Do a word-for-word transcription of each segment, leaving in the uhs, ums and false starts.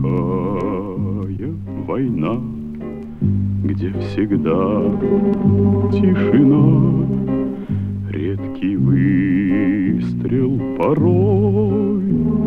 Глухая война, где всегда тишина, редкий выстрел порой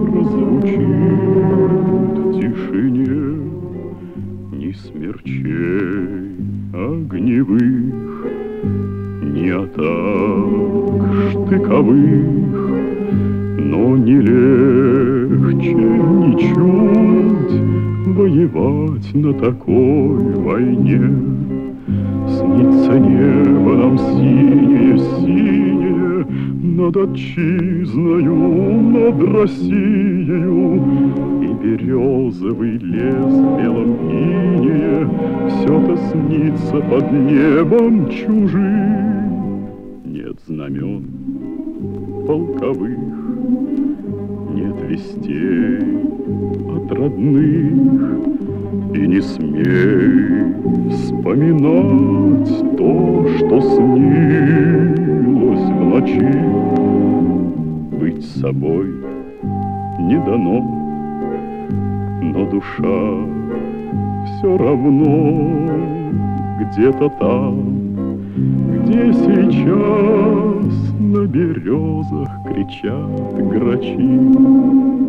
прозвучит в тишине. Ни смерчей огневых, ни атак штыковых, но не легче ничуть воевать на такой войне. Снится небо нам синее-синее над отчизною, над Россией, и березовый лес в белом инее все-то снится под небом чужим. Нет знамен полковых, нет вестей от родных, и не смей вспоминать то, что снилось в ночи. Быть собой не дано, но душа все равно где-то там, где сейчас на березах кричат грачи.